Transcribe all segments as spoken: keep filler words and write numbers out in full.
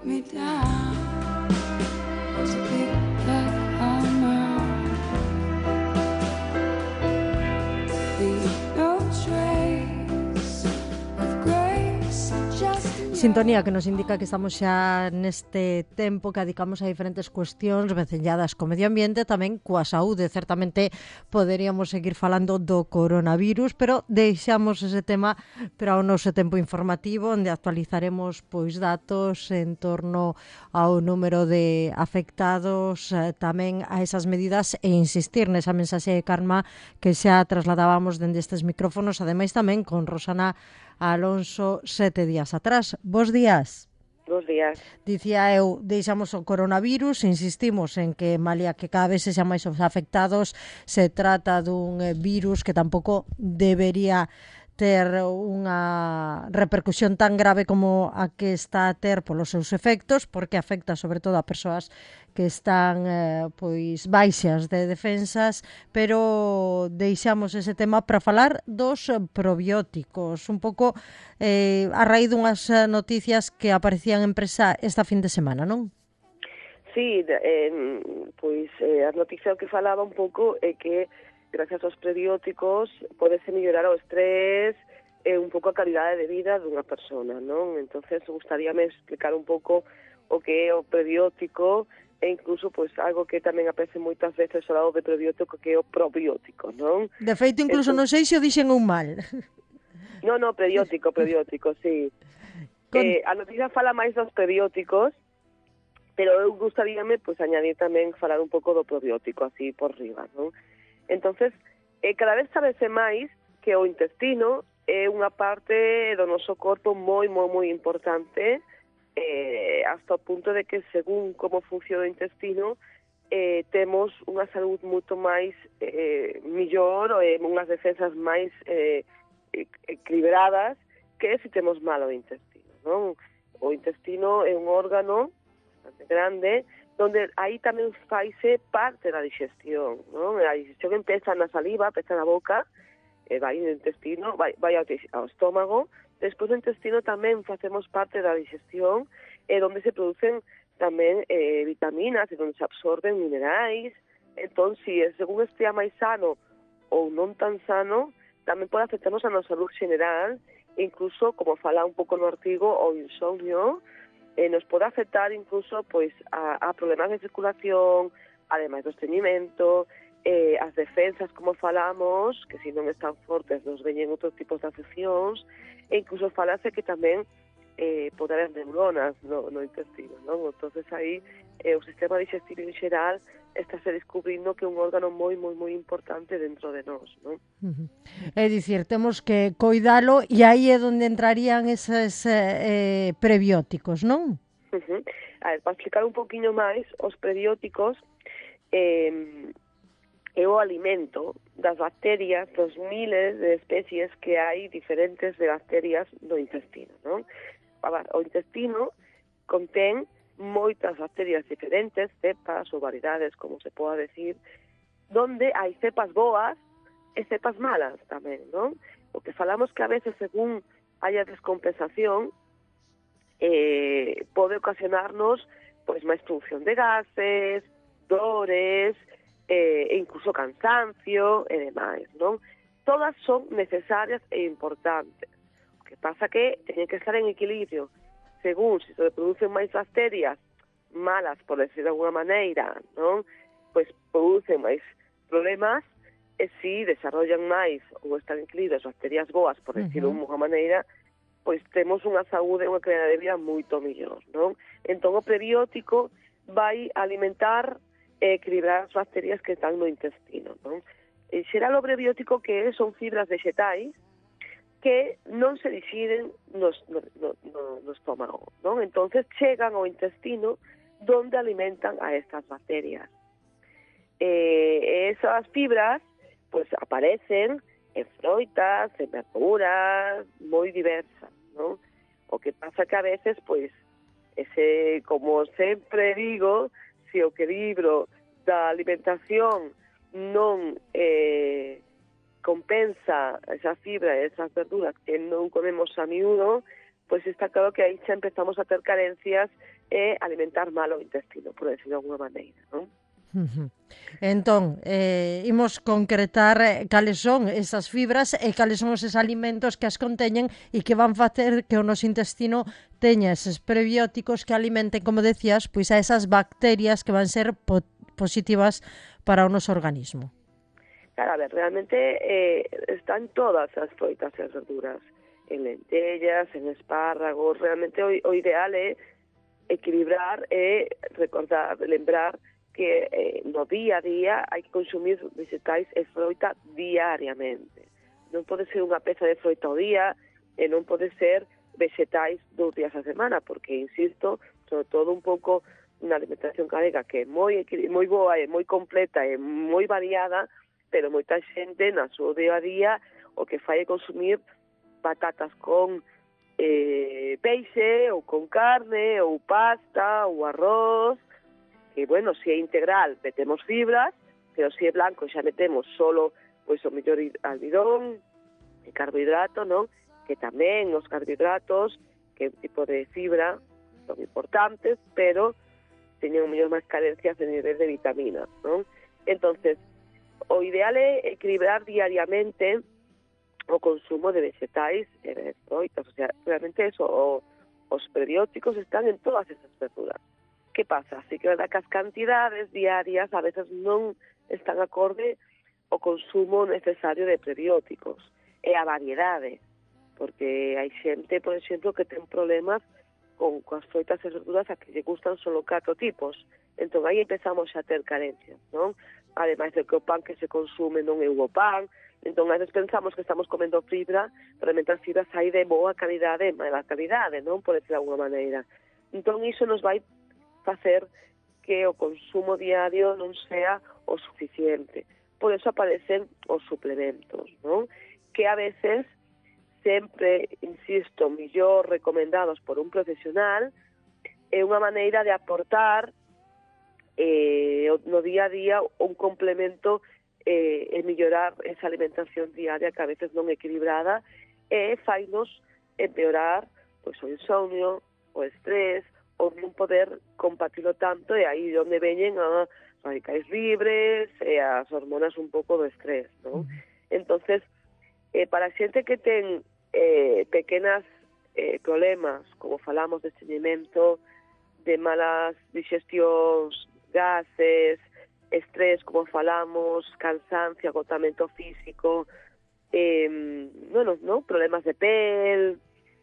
me down to pick that hammer. Leave no trace of grace, just Sintonía que nos indica que estamos xa neste tempo que dedicamos a diferentes cuestións vencelladas co medio ambiente, tamén coa saúde. Certamente poderíamos seguir falando do coronavirus, pero deixamos ese tema para o noso tempo informativo, onde actualizaremos pois datos en torno ao número de afectados, tamén a esas medidas e insistir nesa mensaxe de Karma que xa trasladábamos dende estes micrófonos, ademais tamén con Rosana Alonso sete días atrás. Bos días. Bos días. Dicía eu, deixamos o coronavirus, insistimos en que, malia que cada vez se xa máis os afectados, se trata dun virus que tampouco debería ter unha repercusión tan grave como a que está a ter polos seus efectos, porque afecta sobre todo a persoas que están eh, pois baixas de defensas, pero deixamos ese tema para falar dos probióticos, un pouco eh, a raíz dunhas noticias que aparecían en prensa esta fin de semana, non? Sí, eh, pois eh, a noticia que falaba un pouco é que gracias aos prebióticos podese mellorar o estrés e un pouco a calidade de vida dunha persona, non? Entonces, gustaríame explicar un pouco o que é o prebiótico e incluso pois algo que tamén aparece moitas veces ao lado de prebiótico, que é o probiótico, non? De feito, incluso Entonces, non sei se o dixen un mal. No, no, prebiótico, prebiótico, sí. Con... Eh, a noticia fala máis dos prebióticos, pero eu gustaríame pois añadir tamén falar un pouco do probiótico, así por riba, non? Entonces, eh, cada vez sabese máis que o intestino é unha parte do noso corpo moi, moi, moi importante, eh, hasta o punto de que, según como funciona o intestino, eh, temos unha saúde moito máis eh, millor, eh, unhas defensas máis eh, equilibradas que se temos mal o intestino, non? O intestino é un órgano bastante grande, donde aí tamén faise parte da digestión, non? A digestión empeza na saliva, empeza na boca, e vai no intestino, vai, vai ao, ao estómago, despois do intestino tamén facemos parte da digestión, e onde se producen tamén eh, vitaminas, e onde se absorben minerais. Entón, se según estea máis sano ou non tan sano, tamén pode afectarnos a nosa salud general, incluso, como fala un pouco no artigo, o insomnio, Eh, nos pode afectar incluso pois a, a problemas de circulación, ademais do estreñimento, eh, as defensas, como falamos, que se non están fortes nos veñen outros tipos de afeccións, e incluso falase que tamén eh, pode haber neuronas no, no intestino, non? Entonces aí eh, o sistema digestivo en xeral está se descubrindo que é un órgano moi, moi, moi importante dentro de nós, non? Uh-huh. É dicir, temos que coidalo e aí é onde entrarían eses eh, prebióticos, non? Uh-huh. A ver, para explicar un poquinho máis, os prebióticos eh, é o alimento das bacterias, dos miles de especies que hai diferentes de bacterias no intestino, non? O intestino contén moitas bacterias diferentes, cepas ou variedades, como se poda decir, donde hai cepas boas e cepas malas tamén, non? O que falamos que a veces, según haya descompensación, eh, pode ocasionarnos pois máis producción de gases, dores, eh, e incluso cansancio e demais, non? Todas son necesarias e importantes. O que pasa que teñen que estar en equilibrio. Según se se producen máis bacterias malas, por decir de alguna maneira, non? Pois producen máis problemas, e si desarrollan máis ou están en equilibrio as bacterias boas, por decir uh-huh. de alguna maneira, pois temos unha saúde, unha calidad de vida moito mellor, non? Entón o prebiótico vai alimentar e equilibrar as bacterias que están no intestino, non? En xeral o prebiótico que é, son fibras vegetais que non se dixiden no, no, no, no estómago, non? Entonces chegan ao intestino donde alimentan a estas bacterias. Eh, esas fibras pues aparecen en froitas, en verduras, moi diversas, non? O que pasa que a veces, pois, ese, como sempre digo, se o equilibrio da alimentación non eh, compensa esa fibra e esas verduras que non comemos a miúdo, pois está claro que aí xa empezamos a ter carencias e alimentar mal o intestino, por decirlo de alguma maneira, non? Uh-huh. Entón, eh, imos concretar eh, cales son esas fibras e cales son eses alimentos que as conteñen e que van facer que o noso intestino teña eses prebióticos que alimenten, como decías, pois a esas bacterias que van ser po- positivas para o noso organismo. Claro, a ver, realmente eh, están todas as froitas e as verduras, en lentellas, en espárragos, realmente o, o ideal é equilibrar e recordar, lembrar que eh, no día a día hai que consumir vegetais e froita diariamente. Non pode ser unha peza de froita ao día e non pode ser vegetais dous días a semana, porque, insisto, sobre todo un pouco unha alimentación galega que é moi, moi boa e moi completa e moi variada, pero moita xente na súa día a día o que fai é consumir patatas con eh, peixe ou con carne ou pasta ou arroz, que, bueno, se é integral metemos fibras, pero se é blanco xa metemos solo, pois, o mellor almidón e carbohidrato, non? Que tamén os carbohidratos, que tipo de fibra, son importantes, pero teñen o mellor máis carencias de nivel de vitaminas, non? Entonces, o ideal é equilibrar diariamente o consumo de vegetais e de froitas, o sea, realmente eso, o, os prebióticos están en todas esas verduras. Que pasa? Así que, verdad, que as cantidades diarias a veces non están acorde ao consumo necesario de prebióticos e a variedade, porque hai xente, por exemplo, que ten problemas con coas froitas e verduras a que lle gustan solo catro tipos. Entón, aí empezamos a ter carencias, non? Ademais de que o pan que se consume non é o pan, entón, a veces pensamos que estamos comendo fibra, pero mentre fibras hai de boa calidade e mala calidade, non? Por decir de alguma maneira. Entón, iso nos vai facer que o consumo diario non sea o suficiente. Por eso aparecen os suplementos, non? Que a veces, sempre, insisto, millor recomendados por un profesional, é unha maneira de aportar eh, no día a día un complemento eh, e mellorar esa alimentación diaria que a veces non equilibrada e fainos empeorar pois, o insomnio, o estrés, ou non poder compatilo tanto, e aí onde veñen a radicais libres e as hormonas un pouco do estrés, non? Entonces, eh, para a xente que ten eh, pequenas eh, problemas, como falamos de estreñimento, de malas digestións, gases, estrés, como falamos, cansancio, agotamento físico, eh, bueno, ¿no? Problemas de pel,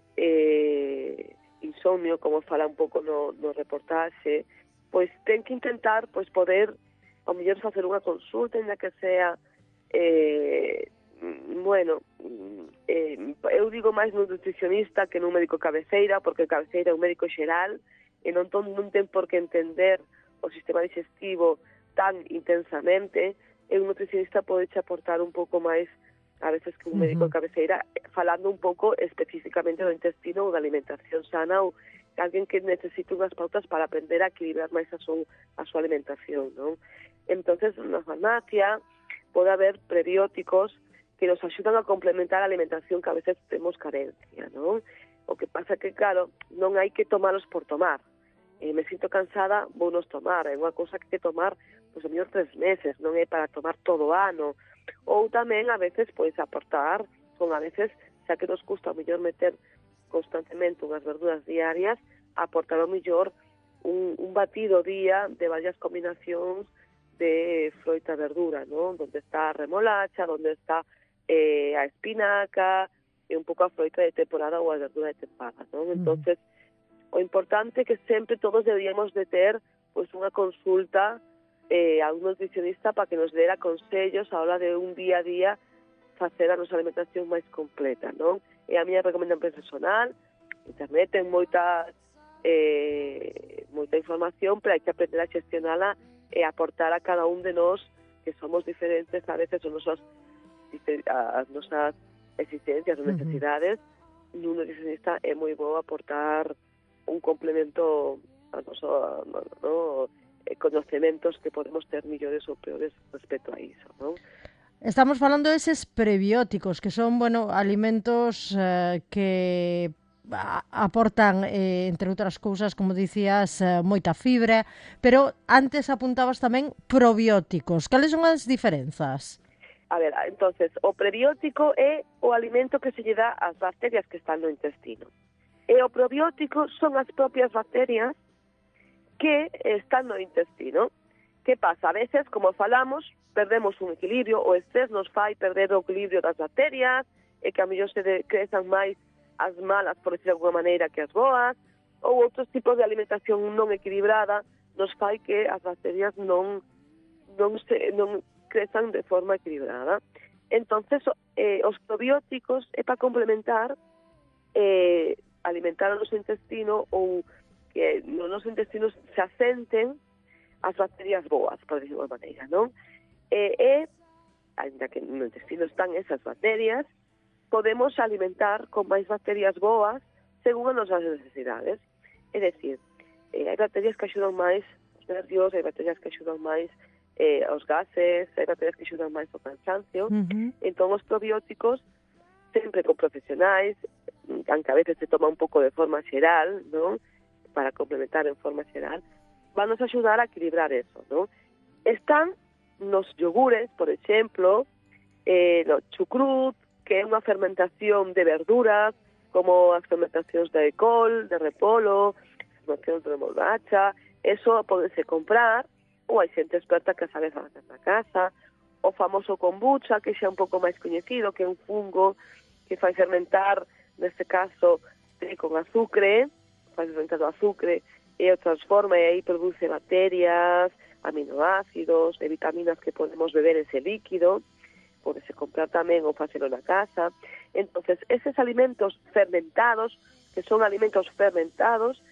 eh, insomnio, como fala un pouco no, no reportaxe, pois ten que intentar pois poder, ao mellor, facer unha consulta, en que sea, eh, bueno, eh, eu digo máis nun nutricionista que nun médico cabeceira, porque o cabeceira é un médico xeral, e non, ton, non ten por que entender o sistema digestivo tan intensamente, e un nutricionista pode aportar un pouco máis a veces que un médico de cabeceira, falando un pouco especificamente do intestino ou da alimentación sana, ou alguén que necesite unhas pautas para aprender a equilibrar máis a súa, a súa alimentación, non? Entonces, na farmacia pode haber prebióticos que nos axudan a complementar a alimentación que a veces temos carencia, non? O que pasa que, claro, non hai que tomalos por tomar. Eh, me sinto cansada, vou nos tomar. É unha cousa que hai que tomar, pois, a mellor tres meses, non é para tomar todo o ano. Ou tamén, a veces, pois, aportar, son a veces, xa que nos custa, a mellor, meter constantemente unhas verduras diarias, aportar, ao mellor, un, un batido día de varias combinacións de froita e verdura, non? Donde está a remolacha, donde está eh, a espinaca, e un pouco a froita de temporada ou a verdura de temporada, non? Entonces, o importante é que sempre todos deberíamos de ter, pois, unha consulta eh, a un nutricionista para que nos dera consellos a hora de un día a día facer a nosa alimentación máis completa, non? E a miña recomendación personal, internet ten moita eh, moita información, pero hai que aprender a xestionala e aportar a cada un de nós, que somos diferentes, a veces as nosas, as nosas existencias ou necesidades, uh-huh. nun nutricionista é moi bo aportar un complemento a noso, no, no, conocementos que podemos ter millores ou peores respecto a iso, non? Estamos falando deses prebióticos, que son, bueno, alimentos eh, que a- aportan, eh, entre outras cousas, como dicías, eh, moita fibra, pero antes apuntabas tamén probióticos. Cales son as diferenzas? A ver, entonces, o prebiótico é o alimento que se lle dá ás bacterias que están no intestino. E o probiótico son as propias bacterias que están no intestino. Que pasa? A veces, como falamos, perdemos un equilibrio, o estrés nos fai perder o equilibrio das bacterias, e que a mellor se de, crezan máis as malas, por decir de alguma maneira, que as boas, ou outros tipos de alimentación non equilibrada nos fai que as bacterias non non se non crezan de forma equilibrada. Entonces, eh, os probióticos é para complementar eh, alimentar o noso intestino ou que no noso intestino se asenten as bacterias boas, por decirlo de maneira, non? E, e ainda que no intestino están esas bacterias, podemos alimentar con máis bacterias boas según as nosas necesidades. É dicir, eh, hai bacterias que axudan máis os nervios, hai bacterias que axudan máis eh, os gases, hai bacterias que axudan máis o cansancio. Uh-huh. Entón, os probióticos, sempre con profesionais, aunque a veces se toma un pouco de forma xeral, non? Para complementar en forma xeral, van nos axudar a equilibrar eso, non? Están nos yogures, por exemplo, eh, no chucrut, que é unha fermentación de verduras, como as fermentacións de col, de repolo, fermentacións de remolacha, eso podese comprar, ou hai xente experta que sabe facer na casa, o famoso kombucha, que xa é un pouco máis coñecido, que é un fungo que fai fermentar, neste caso, eh, con azúcar, fai fermentar o azúcar, e o transforma e aí produce bacterias, aminoácidos, e vitaminas que podemos beber ese líquido, podese comprar tamén ou facelo na casa. Entonces, eses alimentos fermentados, que son alimentos fermentados,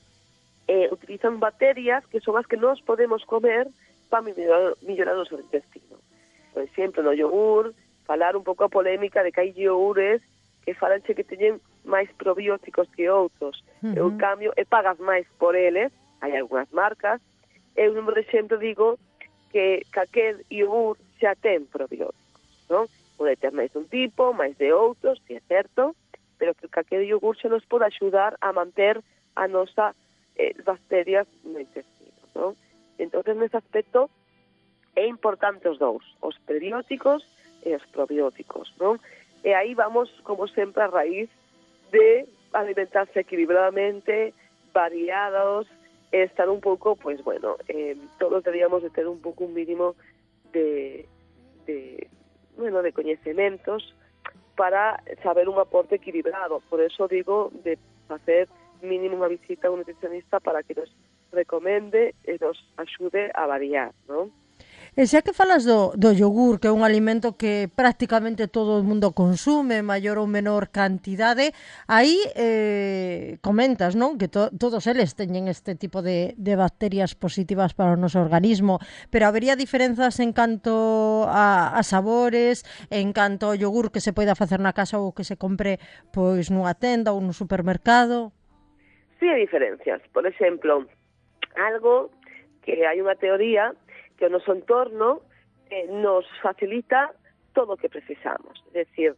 eh, utilizan bacterias que son as que nós podemos comer para mellorar, mellorar o noso intestino. Por exemplo, no yogur, falar un pouco a polémica de que hai yogures que falanche que teñen máis probióticos que outros. Uh-huh. Eu cambio, e pagas máis por eles, hai algunhas marcas, eu, por exemplo, digo que calquer yogur xa ten probióticos, non? Pode ter máis dun tipo, máis de outros, si é certo, pero que calquer yogur xa nos pode axudar a manter a nosa eh, bacterias no intestino, non? Entonces, nese aspecto, é importante os dous, os prebióticos e os probióticos, non? E aí vamos, como sempre, a raíz de alimentarse equilibradamente, variados, e estar un pouco, pues bueno, eh, todos deberíamos de ter un pouco un mínimo de, de, bueno, de coñecementos para saber un aporte equilibrado. Por eso digo de facer mínimo unha visita a un nutricionista para que nos recomende e nos axude a variar, non? E xa que falas do, do yogur, que é un alimento que prácticamente todo o mundo consume, maior ou menor cantidade, aí eh, comentas, non? Que to, todos eles teñen este tipo de, de bacterias positivas para o noso organismo, pero habería diferenzas en canto a, a sabores, en canto ao yogur que se poida facer na casa ou que se compre pois nunha tenda ou no supermercado? Sí, hai diferencias. Por exemplo, algo que hai unha teoría que o noso entorno eh, nos facilita todo o que precisamos. É dicir,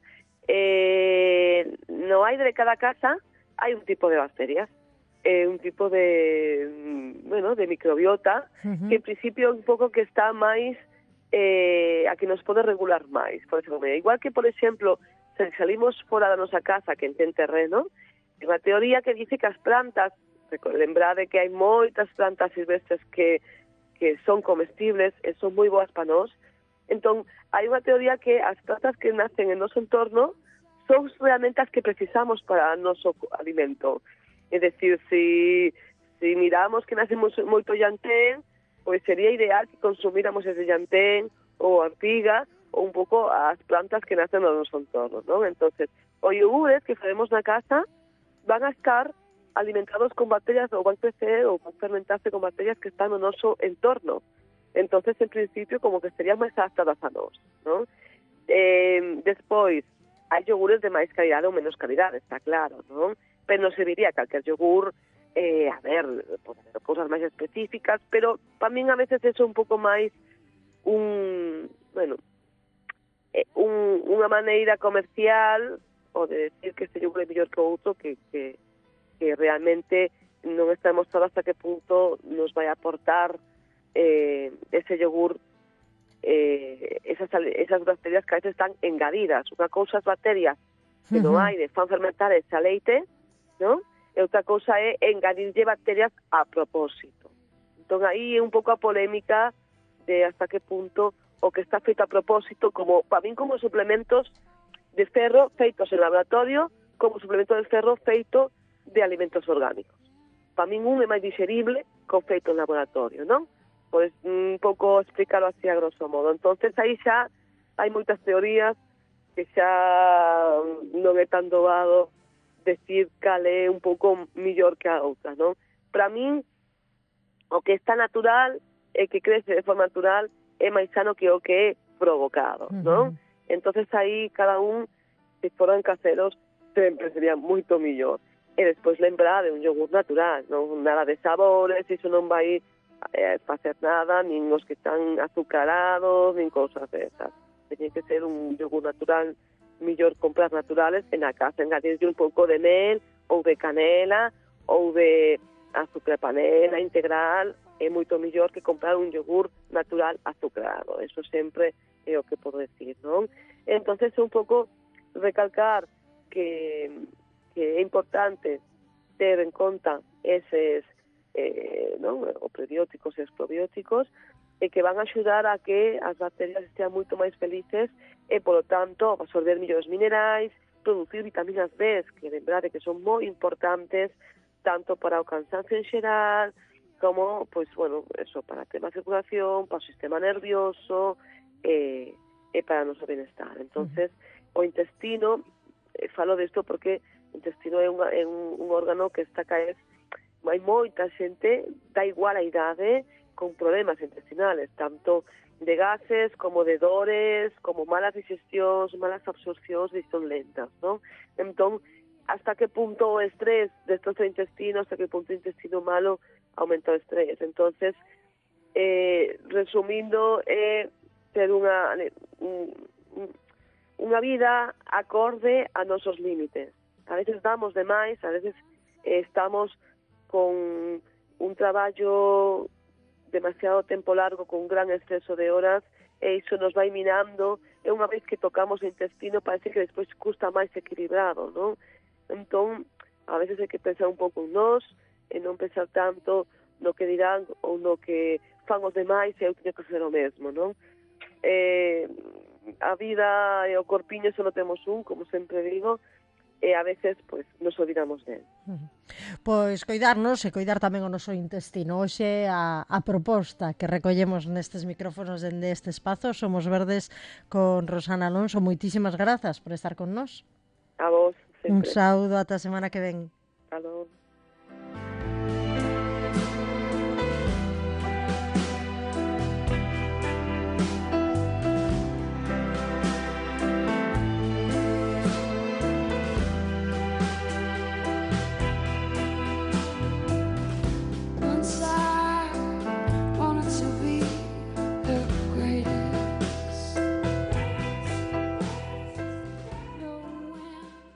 eh, no aire de cada casa hai un tipo de bacterias, eh, un tipo de, bueno, de microbiota, uh-huh. que en principio un pouco que está máis, eh, a que nos pode regular máis. Por exemplo, igual que, por exemplo, se salimos fora da nosa casa, que ten terreno, é unha teoría que dice que as plantas, lembrade que hai moitas plantas silvestres que que son comestibles e son moi boas para nós. Entón, hai unha teoría que as plantas que nacen en noso entorno son realmente as que precisamos para o noso alimento. É dicir, si, si miramos que nace moito llantén, pois sería ideal que consumíramos ese llantén ou ortiga ou un pouco as plantas que nacen no noso entorno, non? Entonces, os iogures que faremos na casa van a estar alimentados con bacterias ou van crecer ou van fermentarse con bacterias que están no noso entorno. Entonces, en principio, como que serían máis adaptadas a nós, non? Eh, despois, hai yogures de máis calidade ou menos calidade, está claro, non? Pero non serviría calquer yogur, eh, a ver, pode haber cousas máis específicas, pero para min a veces eso é un pouco máis un, bueno, eh, un, unha maneira comercial o de decir que este yogur é mellor que o outro, que, que, que realmente non está demostrado hasta que punto nos vai aportar eh, ese yogur eh, esas, esas bacterias que a veces están engadidas. Unha cousa as bacterias que non hai de fan fermentar ese leite, non? E outra cousa é engadirlle bacterias a propósito. Entón aí é un pouco a polémica de hasta que punto o que está feito a propósito, como para min como suplementos de ferro feitos en laboratorio, como suplemento de ferro feito de alimentos orgánicos. Para min un é máis digerible que o feito en laboratorio, non? Pois un pouco explicarlo así a grosso modo. Entonces aí xa hai moitas teorías que xa non é tan doado decir cal é un pouco millor que a outra, non? Para min, o que está natural e que crece de forma natural é máis sano que o que é provocado, non? Uh-huh. Entonces aí cada un, se foran caseros, sempre sería moito millor. E despois lembrar de un yogur natural, non nada de sabores, iso non vai eh, facer nada, nin os que están azucarados, nin cousas desas. Teñen que ser un yogur natural, millor comprar naturales en a casa, engadirlle un pouco de mel, ou de canela, ou de azúcar panela integral, é moito mellor que comprar un yogur natural azucarado. Eso sempre é o que podo decir, non? Entonces, un pouco recalcar que, que é importante ter en conta eses eh, non? Os prebióticos e os probióticos, e que van a axudar a que as bacterias estean moito máis felices e, polo tanto, absorber millores minerais, producir vitaminas B, que lembrade que son moi importantes tanto para o cansancio en xeral, como, pois, bueno, eso, para a tema de circulación, para o sistema nervioso e, e para o noso bienestar. Entonces, o intestino, eh, falo desto porque o intestino é, unha, é un, un órgano que está caes, hai moita xente, da igual a idade, con problemas intestinales, tanto de gases, como de dores, como malas digestións, malas absorcións, digestión lentas, non? Entón, hasta que punto o estrés destroza o intestino, hasta que punto o intestino malo aumenta o estrés. Entonces, eh, resumindo, é eh, ter unha un, unha vida acorde a nosos límites. A veces damos de máis, a veces eh, estamos con un traballo demasiado tempo largo, con un gran exceso de horas, e iso nos vai minando, e unha vez que tocamos o intestino parece que despois custa máis equilibrado, non? Entón, a veces hai que pensar un pouco en nós, e non pensar tanto no que dirán ou no que fan os demais e eu teño que facer o mesmo, non? Eh, a vida e o corpiño só non temos un, como sempre digo, e a veces, pois, nos olvidamos del. Pois coidarnos e coidar tamén o noso intestino. Hoxe a, a proposta que recollemos nestes micrófonos dende este espazo Somos Verdes con Rosana Alonso. Moitísimas grazas por estar con nós. A vos, sempre. Un saúdo ata a semana que ven. Aló.